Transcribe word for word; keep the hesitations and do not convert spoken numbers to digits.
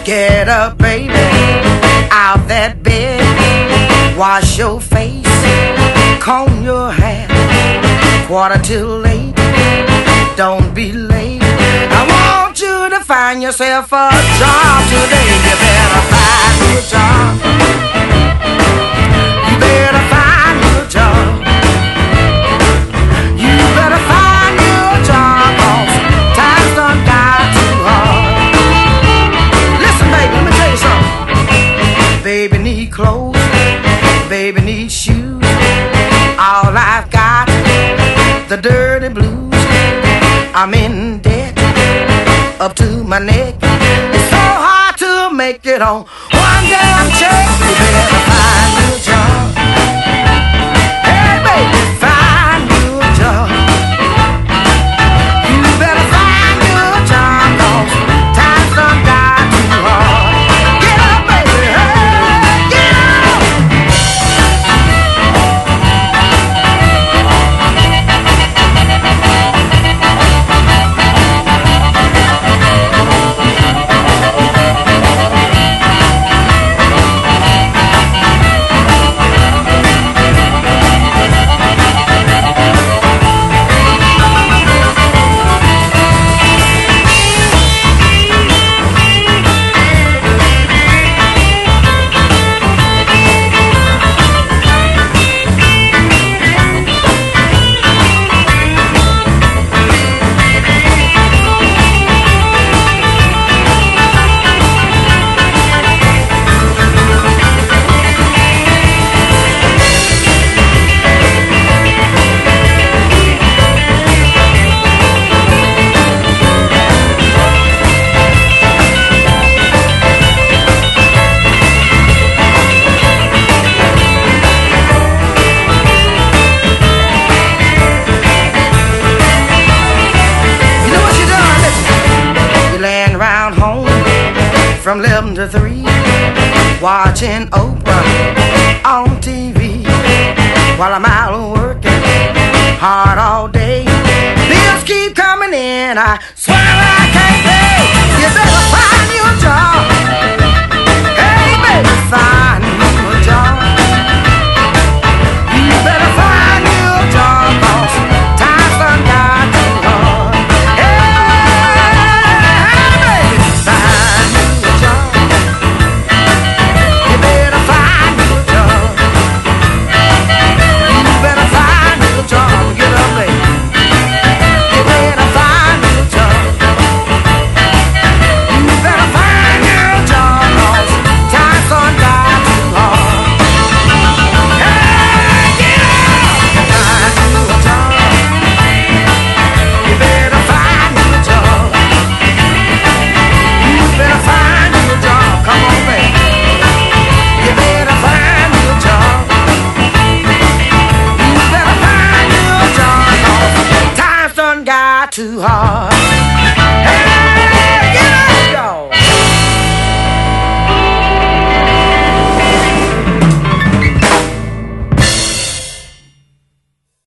Get up, baby, out that bed. Wash your face, comb your hair. Quarter till eight, don't be late. I want you to find yourself a job today. You better find you a job. You better find you a job. You better find you a job, 'cause times done got too hard. Listen, baby, let me tell you something. Baby need clothes, baby need shoes. All I've got, the dirty blues. I'm in debt up to my neck. It's so hard to make it on one damn check. You better find you a job. Hey, baby, find you a job. You better find you a job, 'cause times done got too hard. Get up, baby, hey, get up. From eleven to three, watching Oprah on T V, while I'm out working hard all day. Bills keep coming in, I swear I can't